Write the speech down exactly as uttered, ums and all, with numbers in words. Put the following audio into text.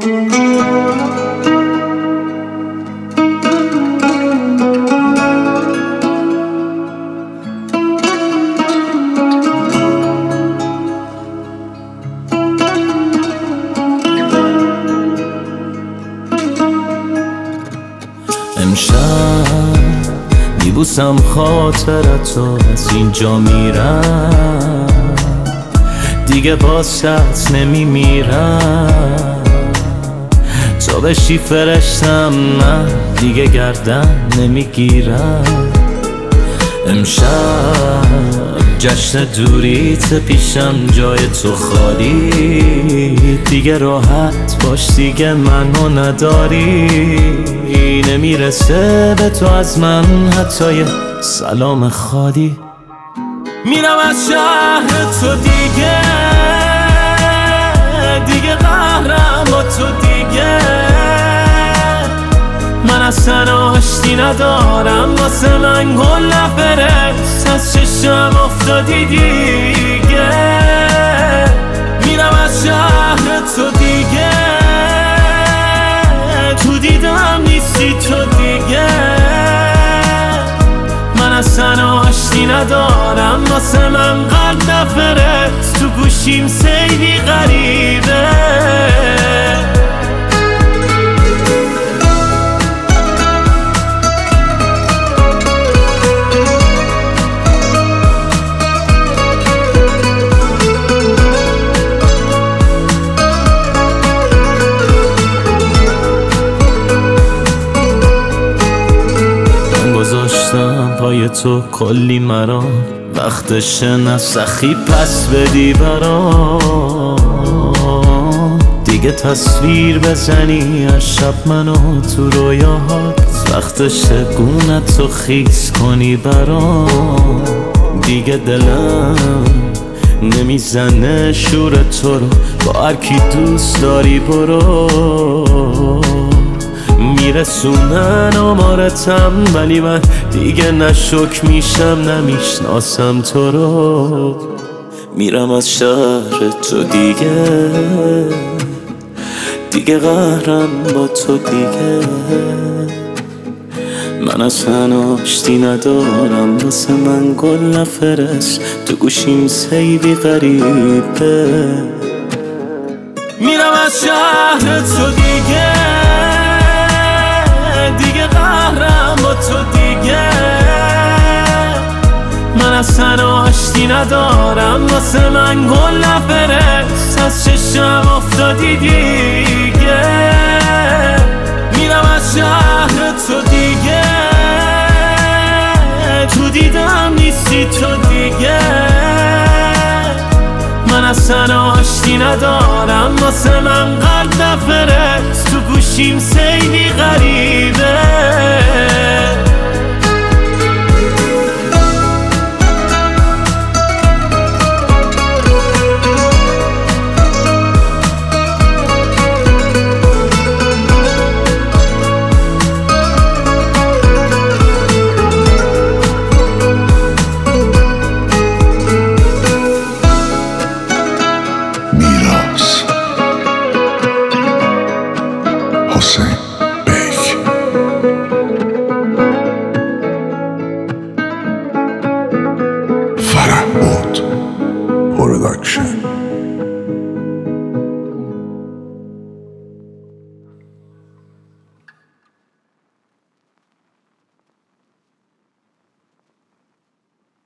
امشب میبوسم خاطرتو، از اینجا میرم دیگه واسط نمیمیرم. تو بشی فرشتم، من دیگه گردن نمیگیرم. امشب جشن دوریت پیشم، جای تو خالی، دیگه راحت باش دیگه منو نداری. نمیرسه به تو از من حتی یه سلام خالی. میرم از شهر تو دیگه، دیگه قهرم با تو دیگه. من اصلا آشتی ندارم، واسه من گل نفرست، از چشم افتادی دیگه. میرم از شهر تو دیگه، تو دیدم نیستی تو دیگه. من اصلا آشتی ندارم، واسه من قلب نفرست، تو گوشیم سیدی غریبه. گذاشتم پای تو کلی مرام، وقتش نسخی پس بدی برام. دیگه تصویر بزنی هر شب منو تو رویاهات، وقتش گونتو خیس کنی برام. دیگه دلم نمیزنه شور تو رو، با هر کی دوست داری برو. میرسونن آمارتم ولی من دیگه نشک میشم، نمیشناسم تو رو. میرم از شهر تو دیگه، دیگه قهرم با تو دیگه. من اصلا آشتی ندارم، واسه من گل نفرست، تو گوشیم سیدی غریبه. میرم از شهر تو دیگه، دیگه قهرم با تو دیگه. من اصلا آشتی ندارم، واسه من گل نفرست، از چشم افتادی دیگه. میرم از شهر تو دیگه، تو دیدم نیستی تو دیگه. من اصلا آشتی ندارم، واسه من قلب نفرست، تو گوشیم سیدی غریبه. Hussein.